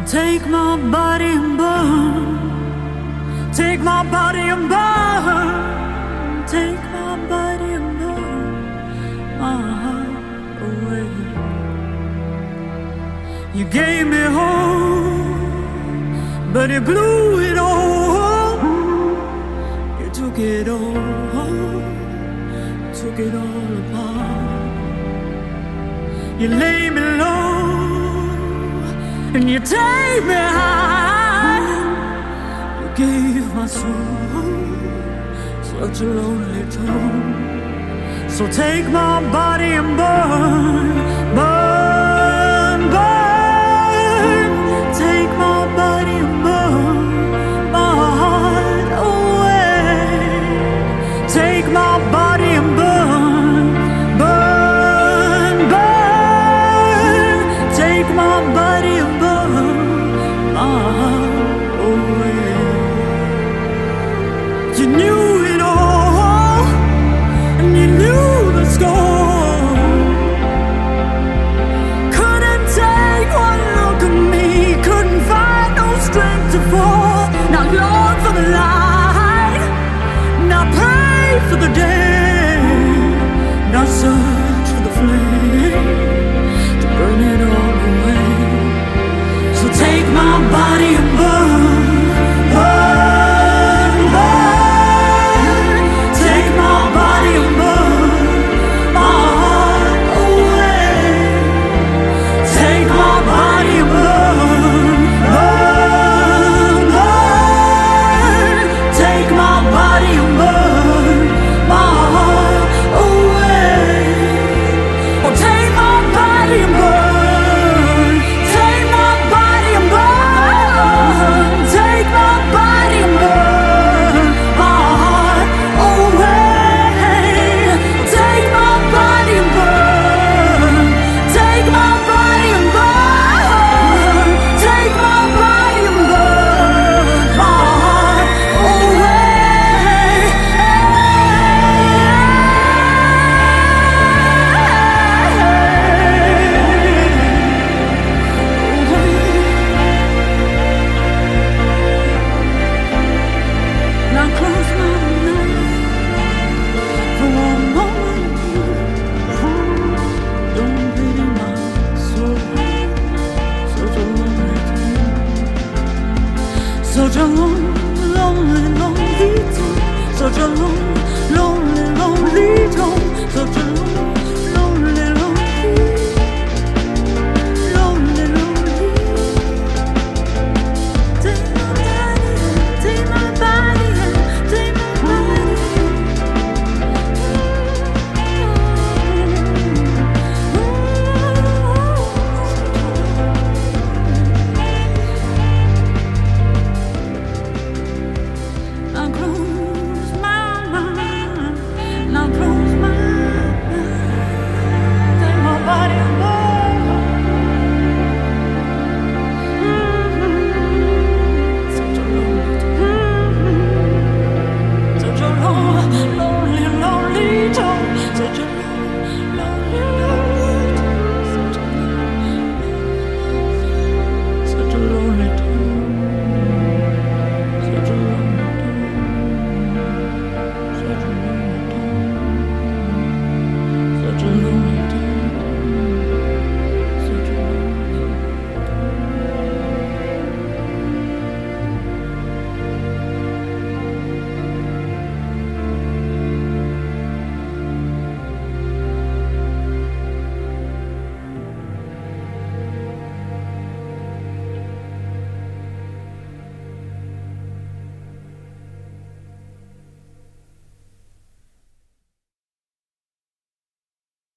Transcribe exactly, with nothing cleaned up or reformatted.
Take my body and burn. Take my body and burn. Take my body and burn my heart away. You gave me hope, but you blew it all. You took it all, took it all apart. You lay me low and you take me high. You gave my soul such a lonely tone. So take my body and burn, burn, burn. Take my body and burn my heart away. Take my body and burn, burn, burn. Take my body and burn my heart away. You knew it all, and you knew the score. Couldn't take one look at me, couldn't find no strength to fall. Now long for the light, now pray for the day, now search for the flame to burn it all away. So take my body and burn, burn, burn. Take my body and burn my heart away. Take my body and burn, burn, burn. Take my body and burn my heart away. Oh, take my body and burn. Take my body and burn. Take my body and burn my heart away. Take my body and burn. Take my body and burn. Take my body and burn my heart Now close my eyes for one moment. Don't pity my soul. Such a lonely time. Such a long, lonely, lonely time. Such a long,